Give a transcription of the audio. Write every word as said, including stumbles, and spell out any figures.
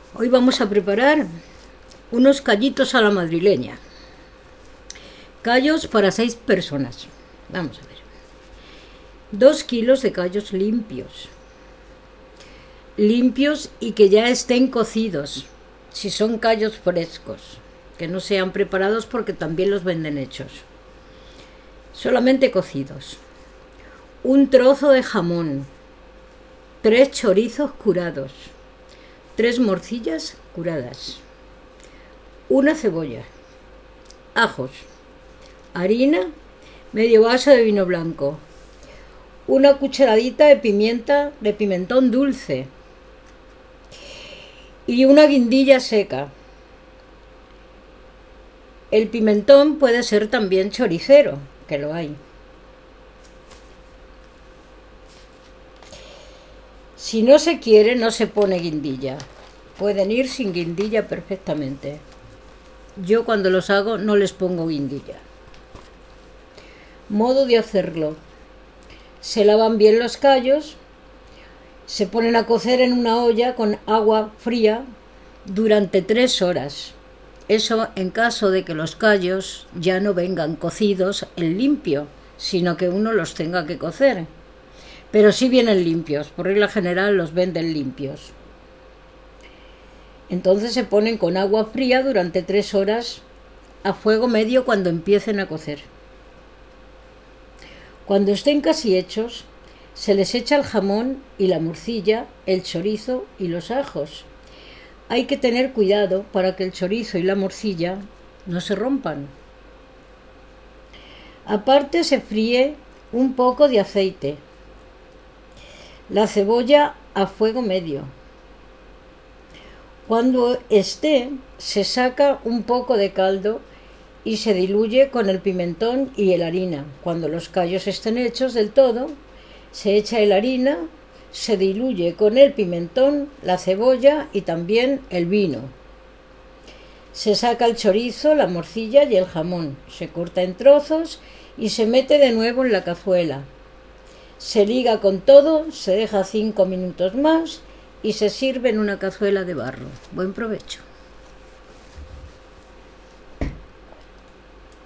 Hoy vamos a preparar unos callitos a la madrileña. Callos para seis personas. Vamos a ver. Dos kilos de callos limpios. Limpios y que ya estén cocidos. Si son callos frescos. Que no sean preparados porque también los venden hechos. Solamente cocidos. Un trozo de jamón. Tres chorizos curados. Tres morcillas curadas, una cebolla, ajos, harina, medio vaso de vino blanco, una cucharadita de pimienta, de pimentón dulce y una guindilla seca. El pimentón puede ser también choricero, que lo hay. Si no se quiere, no se pone guindilla. Pueden ir sin guindilla perfectamente. Yo cuando los hago no les pongo guindilla. Modo de hacerlo. Se lavan bien los callos, se ponen a cocer en una olla con agua fría durante tres horas. Eso en caso de que los callos ya no vengan cocidos en limpio, sino que uno los tenga que cocer. Pero sí vienen limpios, por regla general los venden limpios. Entonces se ponen con agua fría durante tres horas a fuego medio cuando empiecen a cocer. Cuando estén casi hechos, se les echa el jamón y la morcilla, el chorizo y los ajos. Hay que tener cuidado para que el chorizo y la morcilla no se rompan. Aparte se fríe un poco de aceite. La cebolla a fuego medio. Cuando esté, se saca un poco de caldo y se diluye con el pimentón y la harina. Cuando los callos estén hechos del todo, se echa la harina, se diluye con el pimentón, la cebolla y también el vino. Se saca el chorizo, la morcilla y el jamón. Se corta en trozos y se mete de nuevo en la cazuela. Se liga con todo, se deja cinco minutos más y se sirve en una cazuela de barro. Buen provecho.